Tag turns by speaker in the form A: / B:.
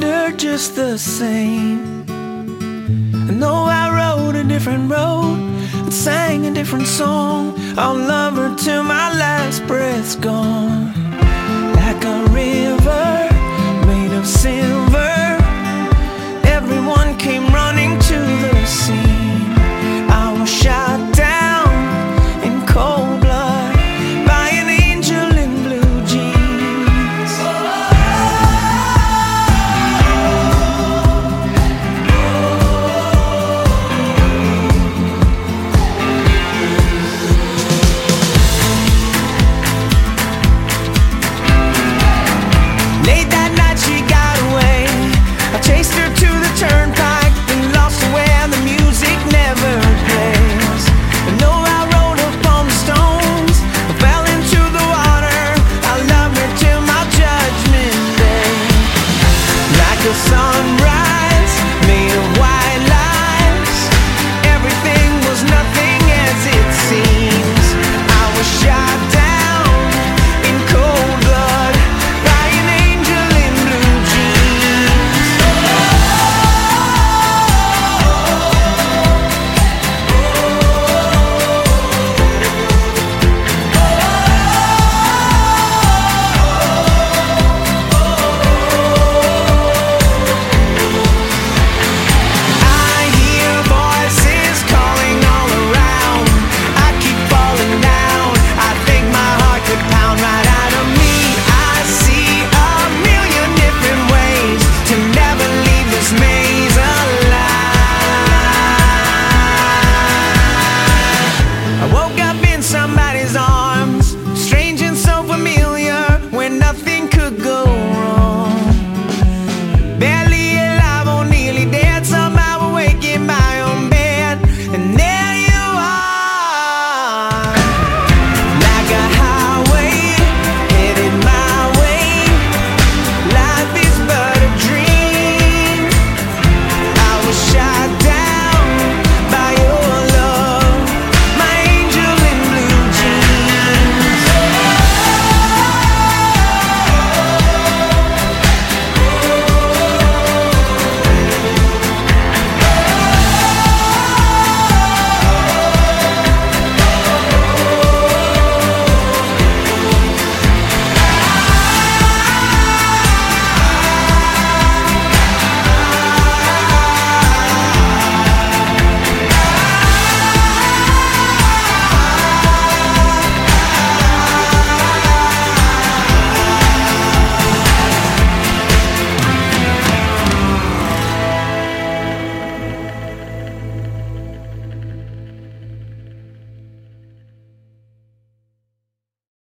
A: her just the same. I know I rode a different road and sang a different song. I'll love her till my last breath's gone. Like a river made of silver, everyone came running to the scene. I was shot down in cold blood by an angel in blue jeans. Late that night she got away. I chased her to the turnpike and lost her where the music never plays. I know I rode upon the stones, I fell into the water. I love her till my judgment day. Like a song